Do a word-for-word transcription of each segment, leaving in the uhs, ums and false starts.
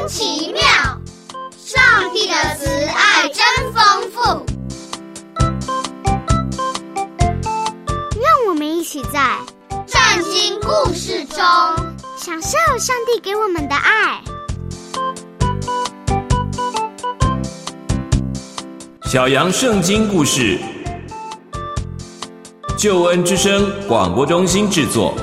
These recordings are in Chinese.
奇妙，上帝的慈爱真丰富。 让我们一起在圣经故事中享受上帝给我们的爱。 小羊圣经故事，救恩之声广播中心制作。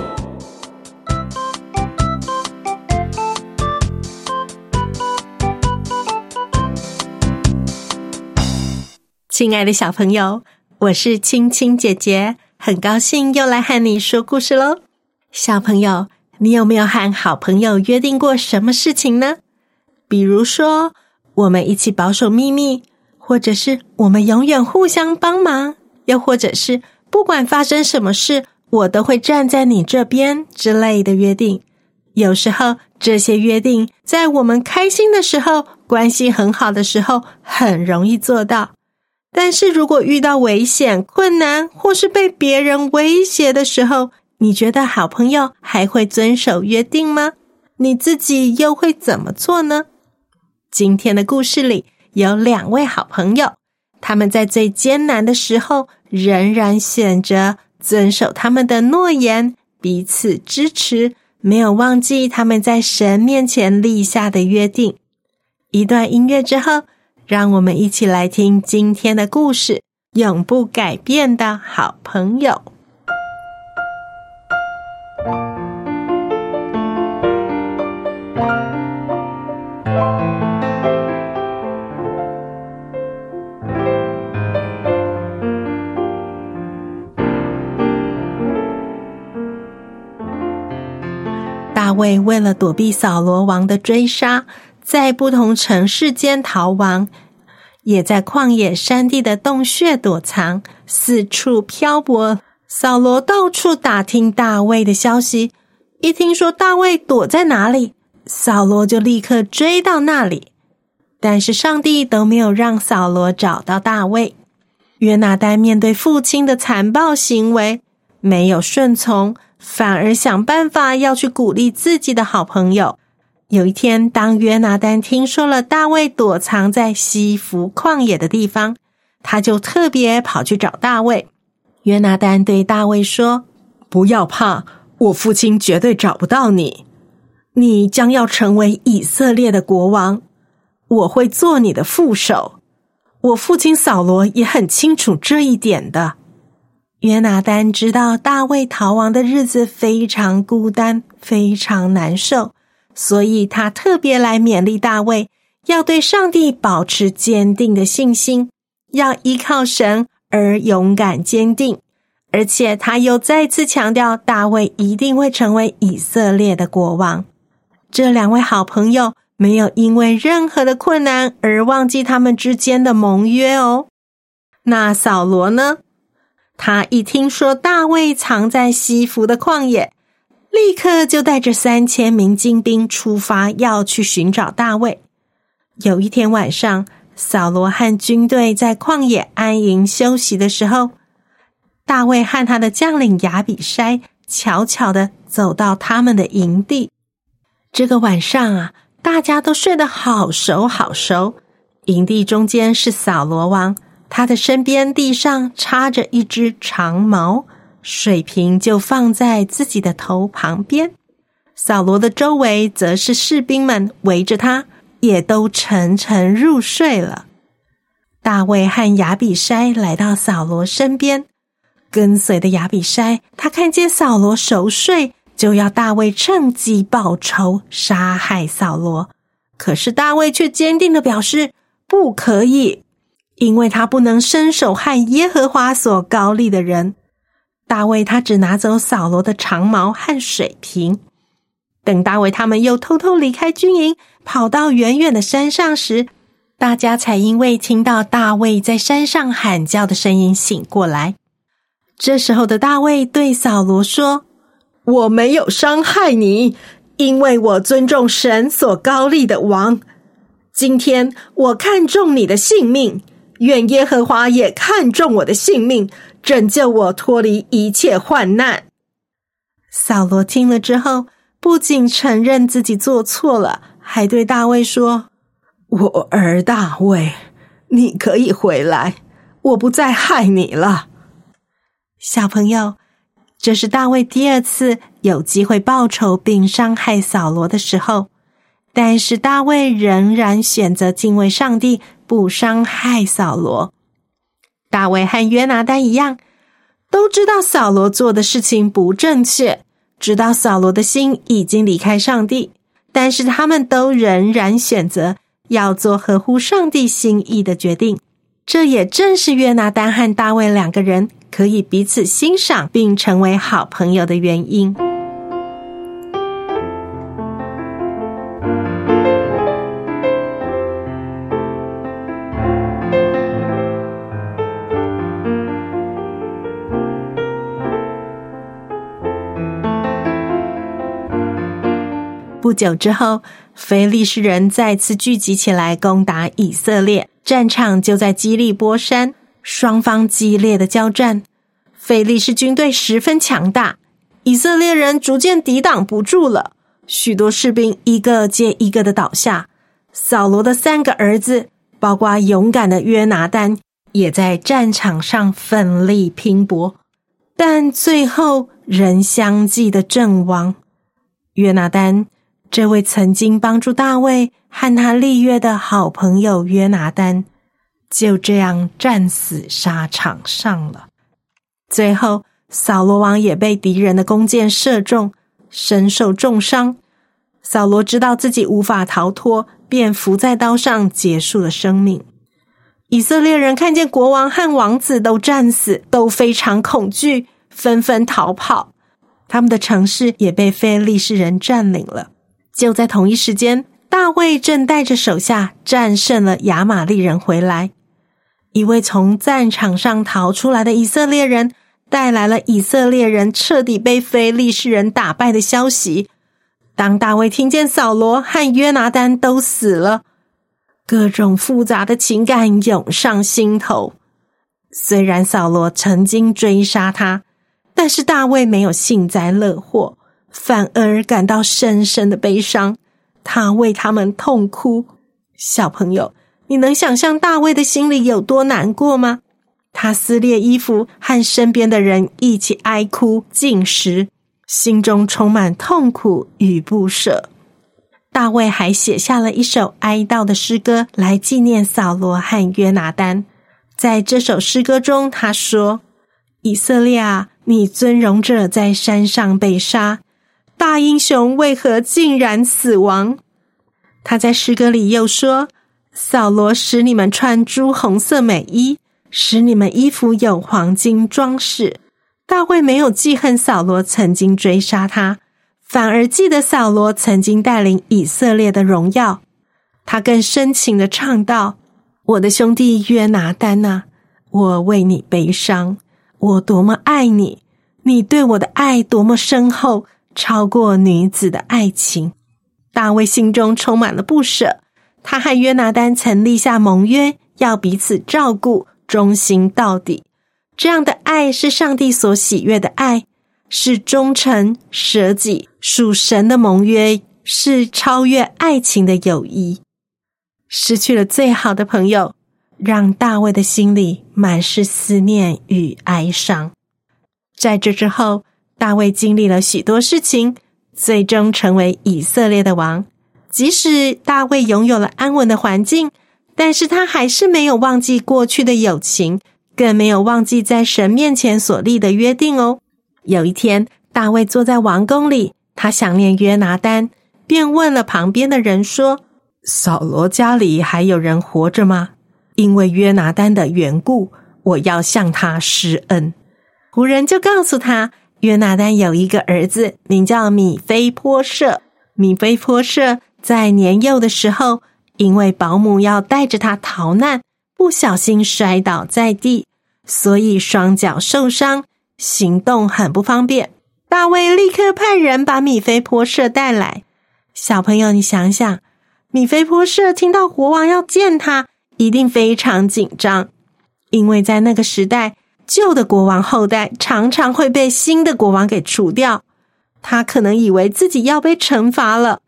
亲爱的小朋友，我是青青姐姐，很高兴又来和你说故事咯。小朋友，你有没有和好朋友约定过什么事情呢？比如说，我们一起保守秘密，或者是我们永远互相帮忙，又或者是不管发生什么事，我都会站在你这边之类的约定。有时候，这些约定在我们开心的时候，关系很好的时候，很容易做到。但是如果遇到危险、困难，或是被别人威胁的时候，你觉得好朋友还会遵守约定吗？你自己又会怎么做呢？今天的故事里有两位好朋友，他们在最艰难的时候仍然选择遵守他们的诺言，彼此支持，没有忘记他们在神面前立下的约定。一段音乐之后，让我们一起来听今天的故事，永不改变的好朋友。大卫为了躲避扫罗王的追杀，在不同城市间逃亡，也在旷野山地的洞穴躲藏，四处漂泊。扫罗到处打听大卫的消息，一听说大卫躲在哪里，扫罗就立刻追到那里。但是上帝都没有让扫罗找到大卫。约拿单面对父亲的残暴行为，没有顺从，反而想办法要去鼓励自己的好朋友。有一天，当约拿单听说了大卫躲藏在西弗旷野的地方，他就特别跑去找大卫。约拿单对大卫说：不要怕，我父亲绝对找不到你，你将要成为以色列的国王，我会做你的副手。我父亲扫罗也很清楚这一点的。约拿单知道大卫逃亡的日子非常孤单，非常难受，所以他特别来勉励大卫，要对上帝保持坚定的信心，要依靠神而勇敢坚定。而且他又再次强调，大卫一定会成为以色列的国王。这两位好朋友没有因为任何的困难而忘记他们之间的盟约哦。那扫罗呢？他一听说大卫藏在西弗的旷野，立刻就带着三千名精兵出发，要去寻找大卫。有一天晚上，扫罗和军队在旷野安营休息的时候，大卫和他的将领亚比筛悄悄地走到他们的营地。这个晚上啊，大家都睡得好熟好熟。营地中间是扫罗王，他的身边地上插着一只长矛，水瓶就放在自己的头旁边。扫罗的周围则是士兵们围着他，也都沉沉入睡了。大卫和亚比筛来到扫罗身边，跟随的亚比筛，他看见扫罗熟睡，就要大卫趁机报仇，杀害扫罗。可是大卫却坚定地表示不可以，因为他不能伸手和耶和华所膏立的人。大卫他只拿走扫罗的长矛和水瓶。等大卫他们又偷偷离开军营，跑到远远的山上时，大家才因为听到大卫在山上喊叫的声音醒过来。这时候的大卫对扫罗说：我没有伤害你，因为我尊重神所膏立的王。今天我看重你的性命，愿耶和华也看重我的性命，拯救我脱离一切患难。扫罗听了之后，不仅承认自己做错了， 还对大卫说：我儿大卫，你可以回来，我不再害你了。小朋友，这是大卫第二次有机会报仇并伤害扫罗的时候，但是大卫仍然选择敬畏上帝，不伤害扫罗。大卫和约拿单一样，都知道扫罗做的事情不正确，知道扫罗的心已经离开上帝，但是他们都仍然选择要做合乎上帝心意的决定。这也正是约拿单和大卫两个人可以彼此欣赏并成为好朋友的原因。不久之后，非利士人再次聚集起来攻打以色列，战场就在基利波山，双方激烈的交战。非利士军队十分强大，以色列人逐渐抵挡不住了，许多士兵一个接一个的倒下。扫罗的三个儿子，包括勇敢的约拿单，也在战场上奋力拼搏，但最后仍相继的阵亡。约拿单，这位曾经帮助大卫和他立约的好朋友约拿单，就这样战死沙场上了。最后，扫罗王也被敌人的弓箭射中，身受重伤。扫罗知道自己无法逃脱，便伏在刀上结束了生命。以色列人看见国王和王子都战死，都非常恐惧，纷纷逃跑。他们的城市也被非利士人占领了。就在同一时间，大卫正带着手下战胜了亚玛利人回来。一位从战场上逃出来的以色列人带来了以色列人彻底被非利士人打败的消息。当大卫听见扫罗和约拿单都死了，各种复杂的情感涌上心头。虽然扫罗曾经追杀他，但是大卫没有幸灾乐祸，反而感到深深的悲伤，他为他们痛哭。小朋友，你能想象大卫的心里有多难过吗？他撕裂衣服，和身边的人一起哀哭禁食，心中充满痛苦与不舍。大卫还写下了一首哀悼的诗歌来纪念扫罗和约拿单。在这首诗歌中，他说：以色列啊，你尊荣者在山上被杀，大英雄为何竟然死亡？他在诗歌里又说：扫罗使你们穿朱红色美衣，使你们衣服有黄金装饰。大卫没有记恨扫罗曾经追杀他，反而记得扫罗曾经带领以色列的荣耀。他更深情地唱道：我的兄弟约拿单啊，我为你悲伤，我多么爱你，你对我的爱多么深厚，超过女子的爱情。大卫心中充满了不舍，他和约拿单曾立下盟约，要彼此照顾，忠心到底。这样的爱是上帝所喜悦的爱，是忠诚、舍己、属神的盟约，是超越爱情的友谊。失去了最好的朋友，让大卫的心里满是思念与哀伤。在这之后，大卫经历了许多事情，最终成为以色列的王。即使大卫拥有了安稳的环境，但是他还是没有忘记过去的友情，更没有忘记在神面前所立的约定哦。有一天，大卫坐在王宫里，他想念约拿单，便问了旁边的人说：扫罗家里还有人活着吗？因为约拿单的缘故，我要向他施恩。仆人就告诉他，约拿单有一个儿子，名叫米非波设。米非波设在年幼的时候，因为保姆要带着他逃难，不小心摔倒在地，所以双脚受伤，行动很不方便。大卫立刻派人把米非波设带来。小朋友，你想想，米非波设听到国王要见他，一定非常紧张，因为在那个时代，旧的国王后代常常会被新的国王给除掉。他可能以为自己要被惩罚了，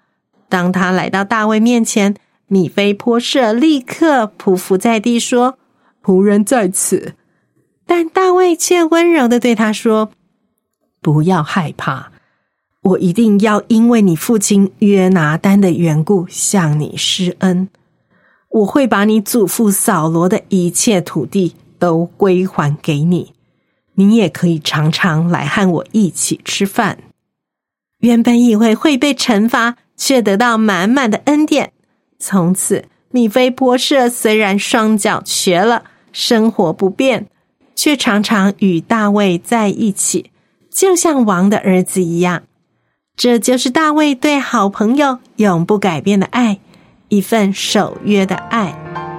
当他来到大卫面前，米非波设立刻匍匐在地说：仆人在此。但大卫却温柔地对他说：不要害怕，我一定要因为你父亲约拿单的缘故向你施恩，我会把你祖父扫罗的一切土地都归还给你，你也可以常常来和我一起吃饭。原本以为会被惩罚，却得到满满的恩典。从此米非波设虽然双脚瘸了，生活不便，却常常与大卫在一起，就像王的儿子一样。这就是大卫对好朋友永不改变的爱，一份守约的爱。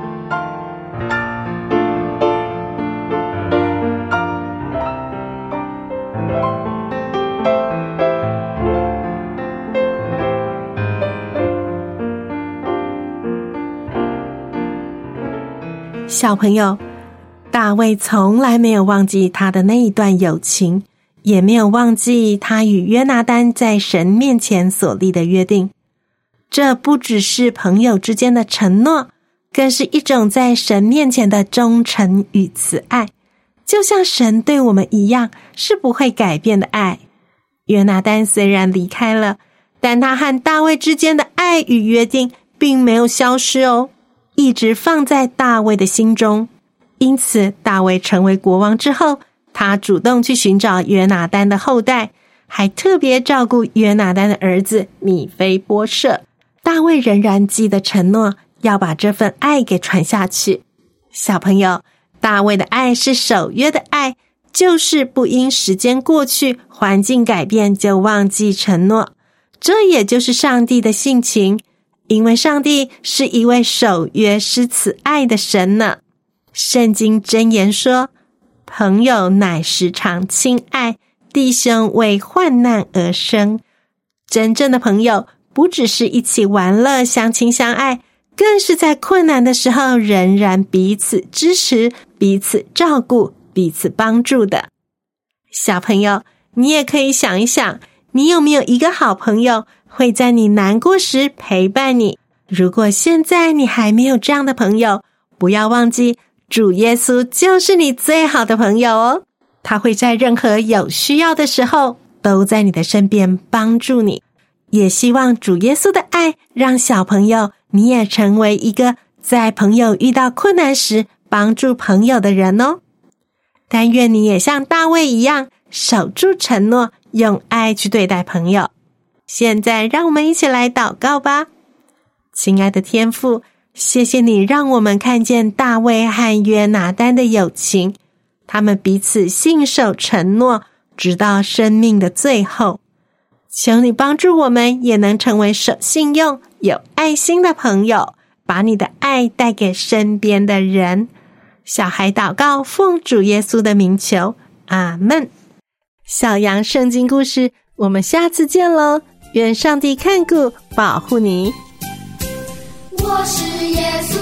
小朋友，大卫从来没有忘记他的那一段友情，也没有忘记他与约拿单在神面前所立的约定。这不只是朋友之间的承诺，更是一种在神面前的忠诚与慈爱，就像神对我们一样，是不会改变的爱。约拿单虽然离开了，但他和大卫之间的爱与约定并没有消失哦，一直放在大卫的心中。因此大卫成为国王之后，他主动去寻找约拿单的后代，还特别照顾约拿单的儿子米非波设。大卫仍然记得承诺，要把这份爱给传下去。小朋友，大卫的爱是守约的爱，就是不因时间过去，环境改变就忘记承诺。这也就是上帝的性情，因为上帝是一位守约施慈爱的神呢。圣经箴言说，朋友乃时常亲爱，弟兄为患难而生。真正的朋友不只是一起玩乐相亲相爱，更是在困难的时候仍然彼此支持，彼此照顾，彼此帮助的。小朋友，你也可以想一想，你有没有一个好朋友会在你难过时陪伴你？如果现在你还没有这样的朋友，不要忘记主耶稣就是你最好的朋友哦，他会在任何有需要的时候都在你的身边帮助你。也希望主耶稣的爱让小朋友你也成为一个在朋友遇到困难时帮助朋友的人哦。但愿你也像大卫一样守住承诺，用爱去对待朋友。现在让我们一起来祷告吧。亲爱的天父，谢谢你让我们看见大卫和约拿单的友情，他们彼此信守承诺，直到生命的最后。求你帮助我们也能成为守信用、有爱心的朋友，把你的爱带给身边的人。小孩祷告，奉主耶稣的名求，阿们。小羊圣经故事，我们下次见咯，愿上帝看顾保护你。 我是耶稣